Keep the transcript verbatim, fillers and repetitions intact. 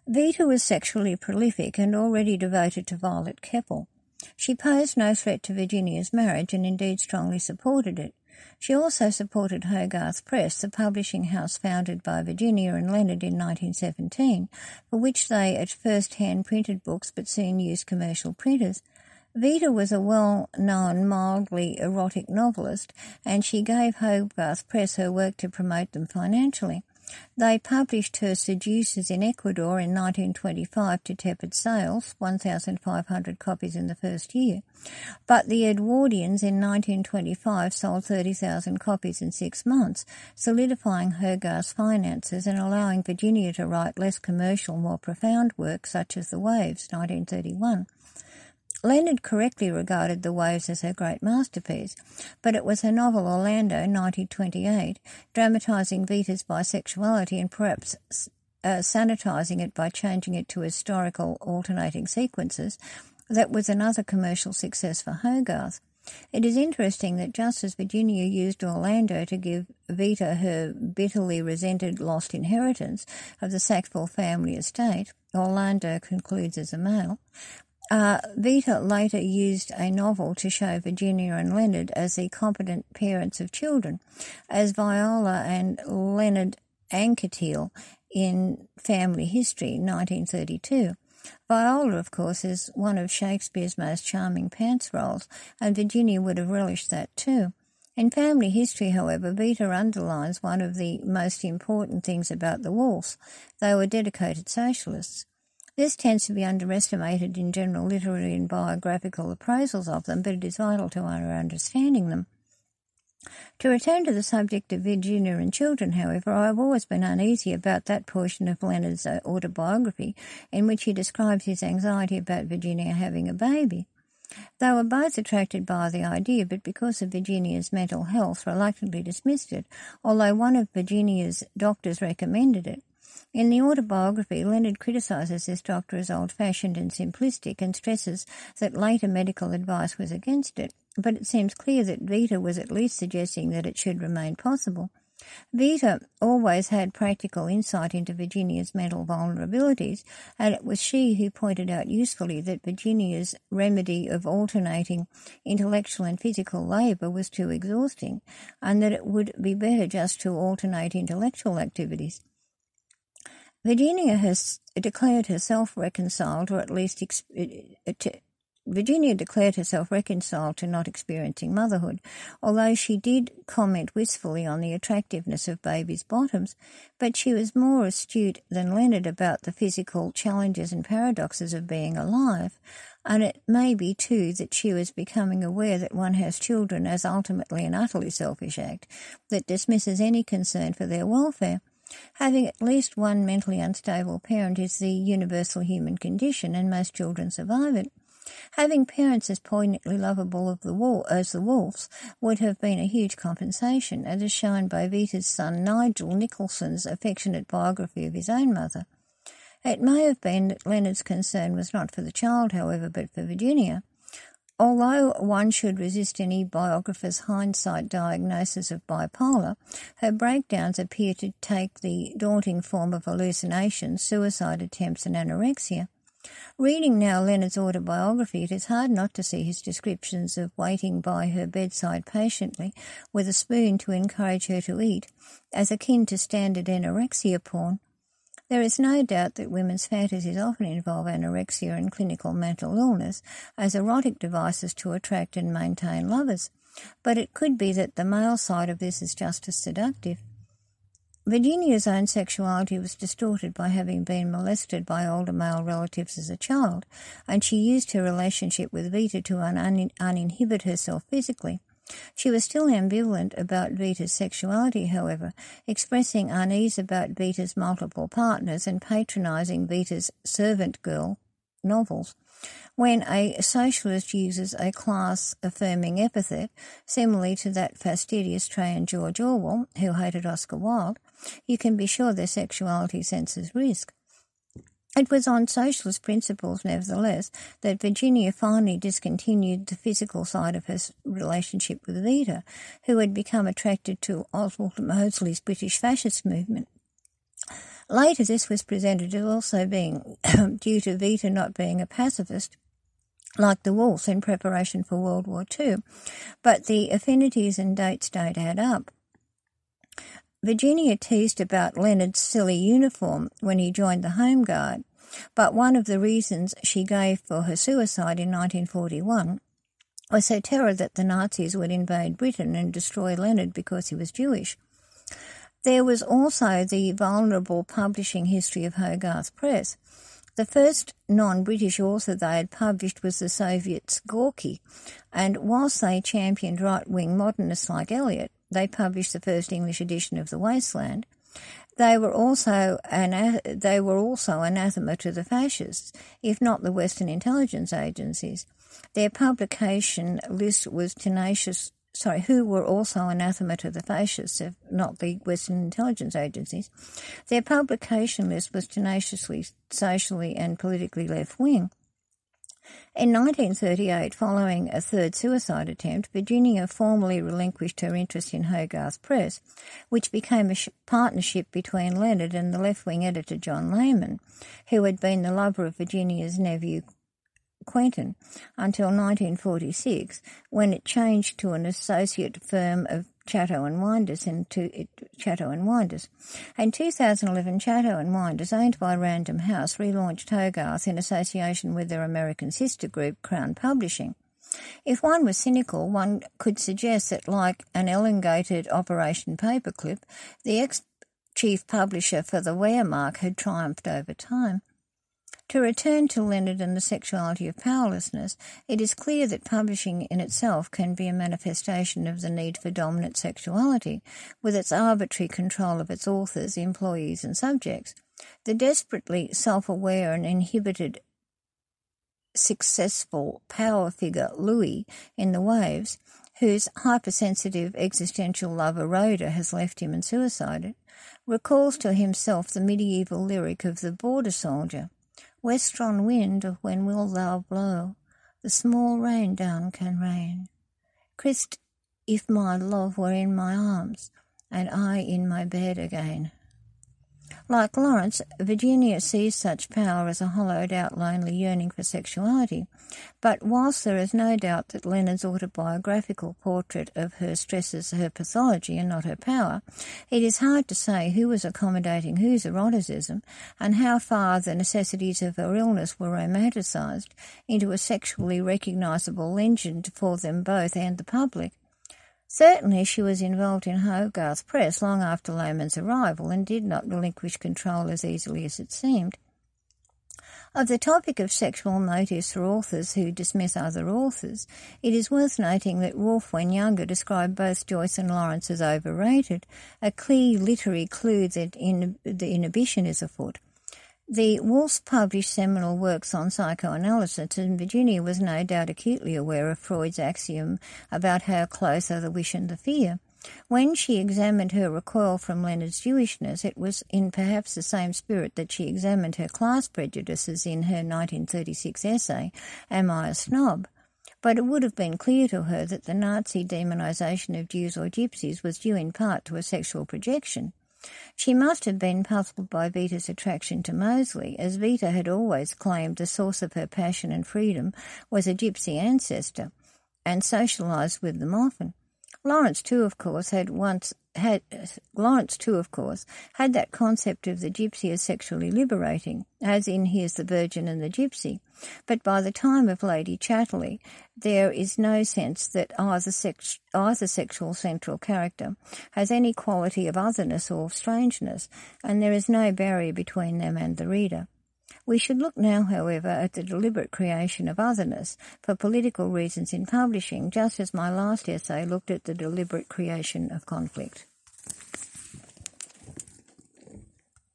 Vita was sexually prolific and already devoted to Violet Keppel. She posed no threat to Virginia's marriage and indeed strongly supported it. She also supported Hogarth Press, the publishing house founded by Virginia and Leonard in nineteen seventeen, for which they at first hand-printed books but soon used commercial printers. Vita was a well-known, mildly erotic novelist, and she gave Hogarth Press her work to promote them financially. They published her Seducers in Ecuador in nineteen twenty-five to tepid sales, one thousand five hundred copies in the first year. But the Edwardians in nineteen twenty-five sold thirty thousand copies in six months, solidifying Hogarth's finances and allowing Virginia to write less commercial, more profound work such as The Waves, nineteen thirty-one. Leonard correctly regarded The Waves as her great masterpiece, but it was her novel Orlando, nineteen twenty-eight, dramatising Vita's bisexuality and perhaps uh, sanitising it by changing it to historical alternating sequences, that was another commercial success for Hogarth. It is interesting that just as Virginia used Orlando to give Vita her bitterly resented lost inheritance of the Sackville family estate, Orlando concludes as a male, Uh, Vita later used a novel to show Virginia and Leonard as the competent parents of children, as Viola and Leonard Anquetil in Family History, nineteen thirty-two. Viola, of course, is one of Shakespeare's most charming pants roles, and Virginia would have relished that too. In Family History, however, Vita underlines one of the most important things about the Woolfs. They were dedicated socialists. This tends to be underestimated in general literary and biographical appraisals of them, but it is vital to our understanding them. To return to the subject of Virginia and children, however, I have always been uneasy about that portion of Leonard's autobiography in which he describes his anxiety about Virginia having a baby. They were both attracted by the idea, but because of Virginia's mental health, reluctantly dismissed it, although one of Virginia's doctors recommended it. In the autobiography, Leonard criticises this doctor as old-fashioned and simplistic and stresses that later medical advice was against it, but it seems clear that Vita was at least suggesting that it should remain possible. Vita always had practical insight into Virginia's mental vulnerabilities, and it was she who pointed out usefully that Virginia's remedy of alternating intellectual and physical labour was too exhausting, and that it would be better just to alternate intellectual activities. Virginia has declared herself reconciled, or at least ex- Virginia declared herself reconciled to not experiencing motherhood, although she did comment wistfully on the attractiveness of babies' bottoms, but she was more astute than Leonard about the physical challenges and paradoxes of being alive, and it may be, too, that she was becoming aware that one has children as ultimately an utterly selfish act that dismisses any concern for their welfare. Having at least one mentally unstable parent is the universal human condition, and most children survive it. Having parents as poignantly lovable of the wall, as the Woolfs would have been a huge compensation, as is shown by Vita's son Nigel Nicholson's affectionate biography of his own mother. It may have been that Leonard's concern was not for the child, however, but for Virginia. Although one should resist any biographer's hindsight diagnosis of bipolar, her breakdowns appear to take the daunting form of hallucinations, suicide attempts and anorexia. Reading now Leonard's autobiography, it is hard not to see his descriptions of waiting by her bedside patiently with a spoon to encourage her to eat as akin to standard anorexia porn. There is no doubt that women's fantasies often involve anorexia and clinical mental illness as erotic devices to attract and maintain lovers, but it could be that the male side of this is just as seductive. Virginia's own sexuality was distorted by having been molested by older male relatives as a child, and she used her relationship with Vita to un- un- uninhibit herself physically. She was still ambivalent about Vita's sexuality, however, expressing unease about Vita's multiple partners and patronising Vita's servant girl novels. When a socialist uses a class-affirming epithet, similarly to that fastidious Trajan George Orwell, who hated Oscar Wilde, you can be sure their sexuality senses risk. It was on socialist principles, nevertheless, that Virginia finally discontinued the physical side of her relationship with Vita, who had become attracted to Oswald Mosley's British fascist movement. Later, this was presented as also being due to Vita not being a pacifist, like the Wolfe in preparation for World War Two, but the affinities and dates don't add up. Virginia teased about Leonard's silly uniform when he joined the Home Guard, but one of the reasons she gave for her suicide in nineteen forty-one was her terror that the Nazis would invade Britain and destroy Leonard because he was Jewish. There was also the vulnerable publishing history of Hogarth Press. The first non-British author they had published was the Soviets' Gorky, and whilst they championed right-wing modernists like Eliot, they published the first English edition of The Wasteland. They were also an, they were also anathema to the fascists, if not the Western intelligence agencies. Their publication list was tenacious. Sorry, who were also anathema to the fascists, if not the Western intelligence agencies. Their publication list was tenaciously socially and politically left-wing. In nineteen thirty-eight, following a third suicide attempt, Virginia formally relinquished her interest in Hogarth Press, which became a sh- partnership between Leonard and the left-wing editor John Lehman, who had been the lover of Virginia's nephew Quentin, until nineteen forty-six, when it changed to an associate firm of Chatto and Windus into it, Chatto and Windus. In two thousand eleven, Chatto and Windus, owned by Random House, relaunched Hogarth in association with their American sister group, Crown Publishing. If one was cynical, one could suggest that, like an elongated Operation Paperclip, the ex-chief publisher for the Wehrmacht had triumphed over time. To return to Leonard and the sexuality of powerlessness, it is clear that publishing in itself can be a manifestation of the need for dominant sexuality, with its arbitrary control of its authors, employees and subjects. The desperately self-aware and inhibited successful power figure Louis in The Waves, whose hypersensitive existential lover Rhoda has left him and suicided, recalls to himself the medieval lyric of the border soldier. Westron wind, when wilt thou blow? The small rain down can rain. Christ, if my love were in my arms, and I in my bed again. Like Lawrence, Virginia sees such power as a hollowed-out, lonely yearning for sexuality, but whilst there is no doubt that Leonard's autobiographical portrait of her stresses her pathology and not her power, it is hard to say who was accommodating whose eroticism and how far the necessities of her illness were romanticised into a sexually recognisable legend for them both and the public. Certainly she was involved in Hogarth Press long after Lehman's arrival and did not relinquish control as easily as it seemed. Of the topic of sexual motives for authors who dismiss other authors, it is worth noting that Woolf, when younger, described both Joyce and Lawrence as overrated, a clear literary clue that in, the inhibition is afoot. The Woolfs published seminal works on psychoanalysis, and Virginia was no doubt acutely aware of Freud's axiom about how close are the wish and the fear. When she examined her recoil from Leonard's Jewishness, it was in perhaps the same spirit that she examined her class prejudices in her nineteen thirty-six essay, Am I a Snob? But it would have been clear to her that the Nazi demonisation of Jews or Gypsies was due in part to a sexual projection. She must have been puzzled by Vita's attraction to Mosley, as Vita had always claimed the source of her passion and freedom was a gypsy ancestor, and socialised with them often. Lawrence, too, of course, had once had Lawrence, too, of course, had that concept of the gypsy as sexually liberating, as in Here's the Virgin and the Gypsy. But by the time of Lady Chatterley, there is no sense that either, sex, either sexual central character has any quality of otherness or strangeness, and there is no barrier between them and the reader. We should look now, however, at the deliberate creation of otherness for political reasons in publishing, just as my last essay looked at the deliberate creation of conflict.